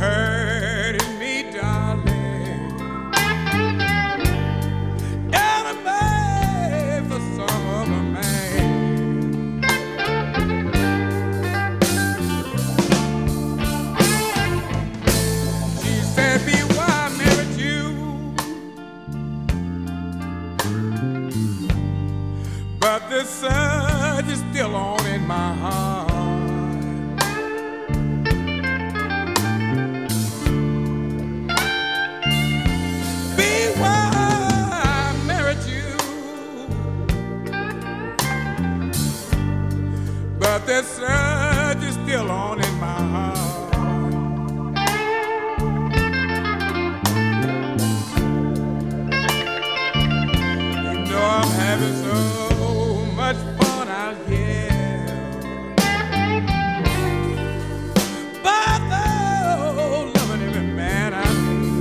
hurting me, darling. Enemy for some other man. She said, be why I married you, but the surge is still on in my heart. But that surge is still on in my heart. You know I'm having so much fun out here, but though loving every man I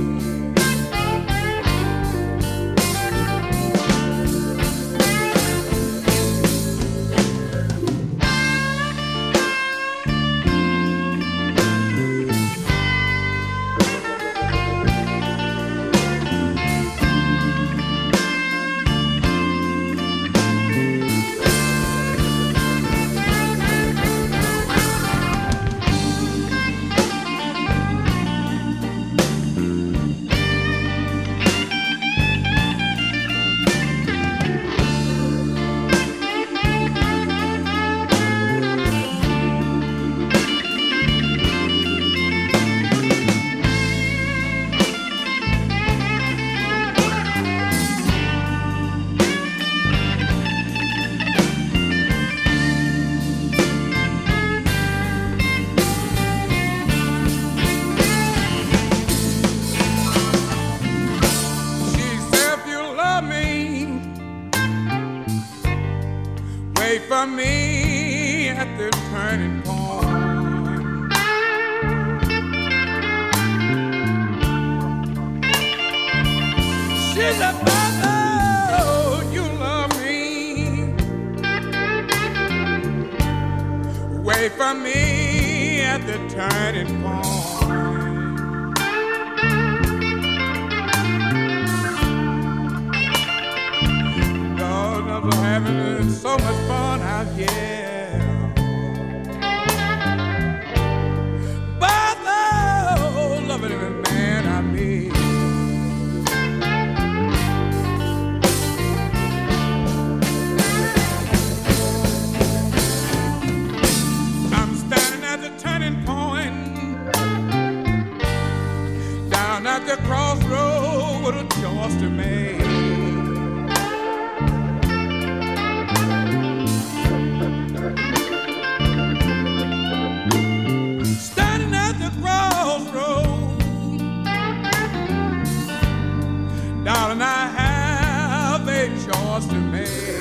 wait for me at the turning point. She said, Father, you love me. Wait for me at the turning point. I'm having so much fun out here, but though loving every man I meet, I'm standing at the turning point, down at the crossroad with a choice to make. Darling, I have a choice to make.